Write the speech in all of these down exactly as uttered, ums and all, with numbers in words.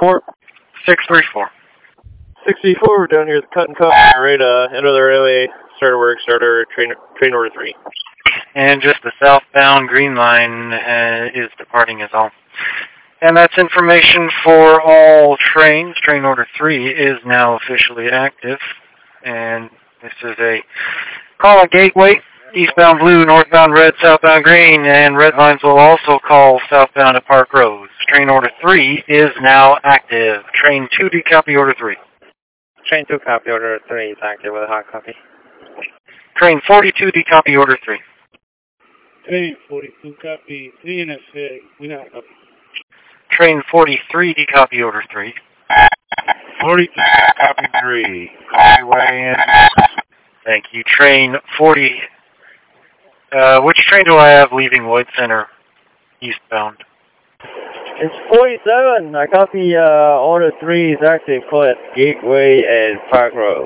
four. six three four. sixty-four, down here at the Cotton Coffee, right, uh, end of the railway, starter work, starter, train, train order three. And just the southbound green line uh, is departing as all. And that's information for all trains. Train order three is now officially active. And this is a call on Gateway, eastbound blue, northbound red, southbound green, and red lines will also call southbound at Park Rose. Train order three is now active. Train two, do copy order three. Train two, copy order three is active with a hot copy. Train forty-two, do copy order three. Train forty-two, copy three and a six. We got copy. Train forty-three, do copy order three. forty-two, copy three. Highway in. Thank you. Train forty. Uh, which train do I have leaving Lloyd Center eastbound? It's forty-seven. I copy uh, order three is active for Gateway and Park Rose.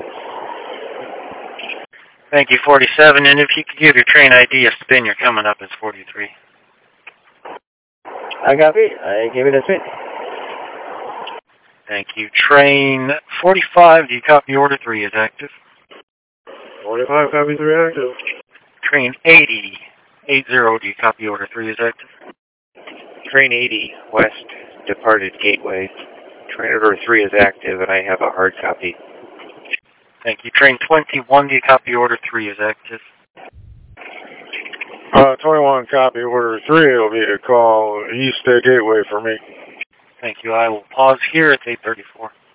Thank you, forty-seven. And if you could give your train I D a spin, you're coming up as forty-three. I copy. I give it a spin. Thank you. Train forty-five, do you copy order three is active? forty-five, copy three active. Train eighty, eighty, do you copy order three is active? Train eighty, west, departed Gateway. Train order three is active, and I have a hard copy. Thank you. Train twenty-one, do you copy order three is active? Uh, twenty-one, copy order three will be a call east at Gateway for me. Thank you. I will pause here at eight thirty-four.